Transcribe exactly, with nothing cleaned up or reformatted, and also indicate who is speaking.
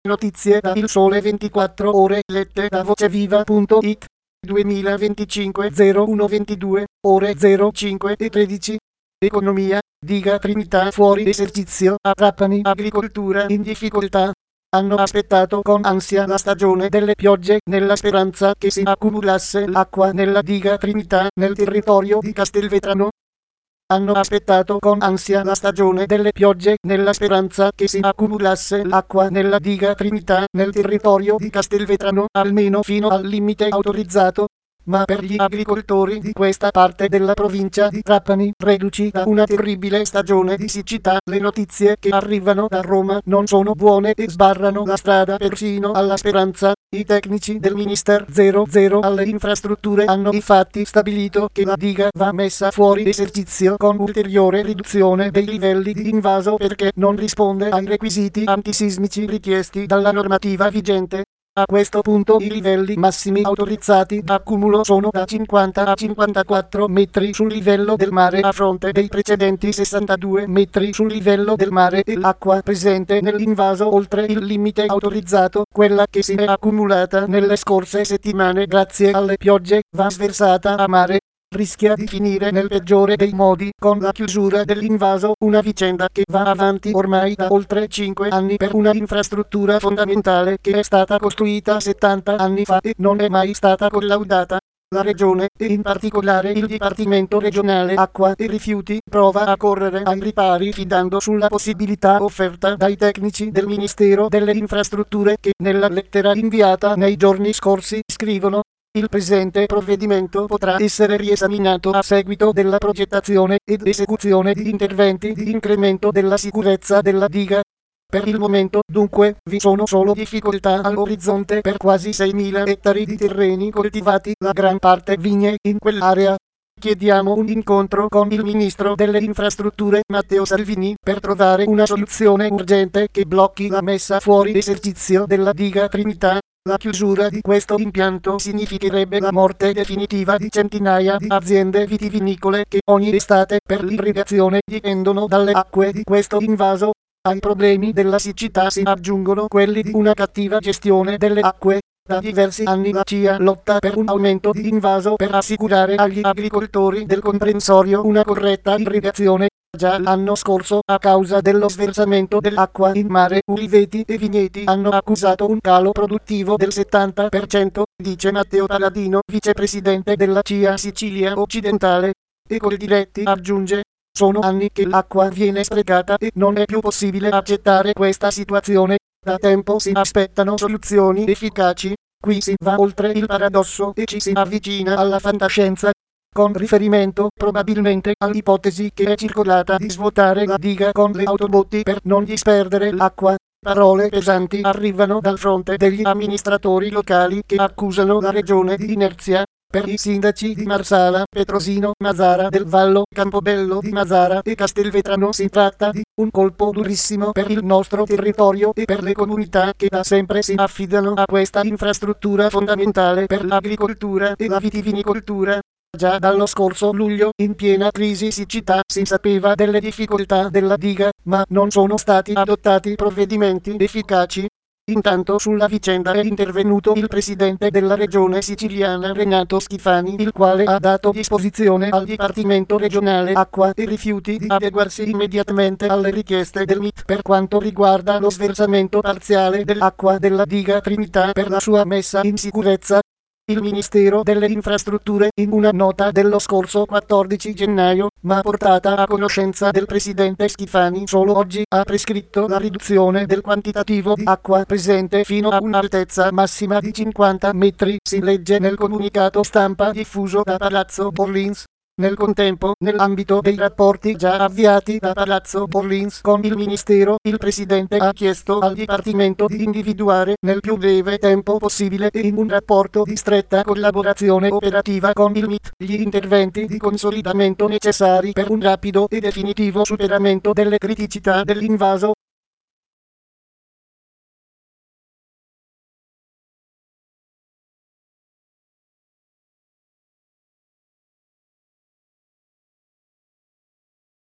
Speaker 1: Notizie da Il Sole ventiquattro Ore lette da voceviva punto it duemilaventicinque zero uno ventidue ore zero cinque e tredici. Economia, diga Trinità fuori esercizio a Trapani, agricoltura in difficoltà. Hanno aspettato con ansia la stagione delle piogge nella speranza che si accumulasse l'acqua nella diga Trinità nel territorio di Castelvetrano. Hanno aspettato con ansia la stagione delle piogge nella speranza che si accumulasse l'acqua nella diga Trinità nel territorio di Castelvetrano almeno fino al limite autorizzato. Ma per gli agricoltori di questa parte della provincia di Trapani, reduci da una terribile stagione di siccità, le notizie che arrivano da Roma non sono buone e sbarrano la strada persino alla speranza. I tecnici del Ministero zero zero alle infrastrutture hanno infatti stabilito che la diga va messa fuori esercizio con ulteriore riduzione dei livelli di invaso perché non risponde ai requisiti antisismici richiesti dalla normativa vigente. A questo punto i livelli massimi autorizzati d'accumulo sono da cinquanta a cinquantaquattro metri sul livello del mare a fronte dei precedenti sessantadue metri sul livello del mare e l'acqua presente nell'invaso oltre il limite autorizzato, quella che si è accumulata nelle scorse settimane grazie alle piogge, va sversata a mare. Rischia di finire nel peggiore dei modi con la chiusura dell'invaso, una vicenda che va avanti ormai da oltre cinque anni per una infrastruttura fondamentale che è stata costruita settanta anni fa e non è mai stata collaudata. La Regione, e in particolare il Dipartimento Regionale Acqua e Rifiuti, prova a correre ai ripari fidando sulla possibilità offerta dai tecnici del Ministero delle Infrastrutture che, nella lettera inviata nei giorni scorsi, scrivono: il presente provvedimento potrà essere riesaminato a seguito della progettazione ed esecuzione di interventi di incremento della sicurezza della diga. Per il momento, dunque, vi sono solo difficoltà all'orizzonte per quasi seimila ettari di terreni coltivati, la gran parte vigne, in quell'area. Chiediamo un incontro con il Ministro delle Infrastrutture, Matteo Salvini, per trovare una soluzione urgente che blocchi la messa fuori esercizio della diga Trinità. La chiusura di questo impianto significherebbe la morte definitiva di centinaia di aziende vitivinicole che ogni estate per l'irrigazione dipendono dalle acque di questo invaso. Ai problemi della siccità si aggiungono quelli di una cattiva gestione delle acque. Da diversi anni la C I A lotta per un aumento di invaso per assicurare agli agricoltori del comprensorio una corretta irrigazione. Già l'anno scorso, a causa dello sversamento dell'acqua in mare, uliveti e vigneti hanno accusato un calo produttivo del settanta per cento, dice Matteo Paladino, vicepresidente della C I A Sicilia Occidentale. E Coldiretti aggiunge: sono anni che l'acqua viene sprecata e non è più possibile accettare questa situazione. Da tempo si aspettano soluzioni efficaci. Qui si va oltre il paradosso e ci si avvicina alla fantascienza. Con riferimento, probabilmente, all'ipotesi che è circolata di svuotare la diga con le autobotti per non disperdere l'acqua. Parole pesanti arrivano dal fronte degli amministratori locali che accusano la regione di inerzia. Per i sindaci di Marsala, Petrosino, Mazara del Vallo, Campobello di Mazara e Castelvetrano si tratta di un colpo durissimo per il nostro territorio e per le comunità che da sempre si affidano a questa infrastruttura fondamentale per l'agricoltura e la vitivinicoltura. Già dallo scorso luglio, in piena crisi siccità, si sapeva delle difficoltà della diga, ma non sono stati adottati provvedimenti efficaci. Intanto sulla vicenda è intervenuto il presidente della regione siciliana Renato Schifani, il quale ha dato disposizione al Dipartimento Regionale Acqua e Rifiuti di adeguarsi immediatamente alle richieste del M I T per quanto riguarda lo sversamento parziale dell'acqua della diga Trinità per la sua messa in sicurezza. Il Ministero delle Infrastrutture, in una nota dello scorso quattordici gennaio, ma portata a conoscenza del presidente Schifani solo oggi, ha prescritto la riduzione del quantitativo di acqua presente fino a un'altezza massima di cinquanta metri, si legge nel comunicato stampa diffuso da Palazzo Borlins. Nel contempo, nell'ambito dei rapporti già avviati da Palazzo Borlins con il Ministero, il Presidente ha chiesto al Dipartimento di individuare nel più breve tempo possibile e in un rapporto di stretta collaborazione operativa con il M I T gli interventi di consolidamento necessari per un rapido e definitivo superamento delle criticità dell'invaso.